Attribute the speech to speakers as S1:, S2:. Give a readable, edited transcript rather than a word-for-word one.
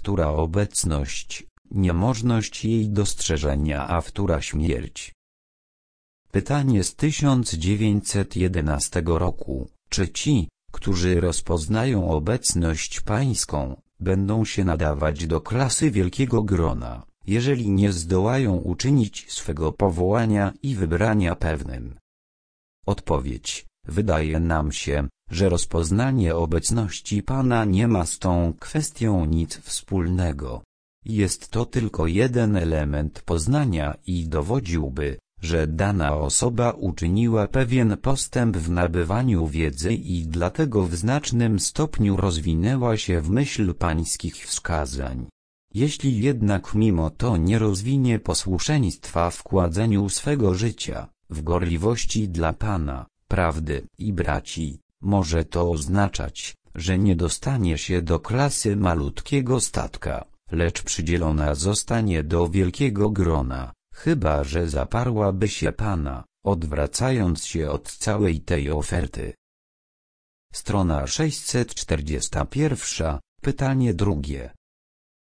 S1: wtóra obecność, niemożność jej dostrzeżenia, a wtóra śmierć. Pytanie z 1911 roku. Czy ci, którzy rozpoznają obecność pańską, będą się nadawać do klasy wielkiego grona, jeżeli nie zdołają uczynić swego powołania i wybrania pewnym? Odpowiedź. Wydaje nam się, że rozpoznanie obecności Pana nie ma z tą kwestią nic wspólnego. Jest to tylko jeden element poznania i dowodziłby, że dana osoba uczyniła pewien postęp w nabywaniu wiedzy i dlatego w znacznym stopniu rozwinęła się w myśl pańskich wskazań. Jeśli jednak mimo to nie rozwinie posłuszeństwa w kładzeniu swego życia, w gorliwości dla Pana, prawdy i braci, może to oznaczać, że nie dostanie się do klasy malutkiego statka, lecz przydzielona zostanie do wielkiego grona, chyba że zaparłaby się Pana, odwracając się od całej tej oferty. Strona 641, pytanie drugie.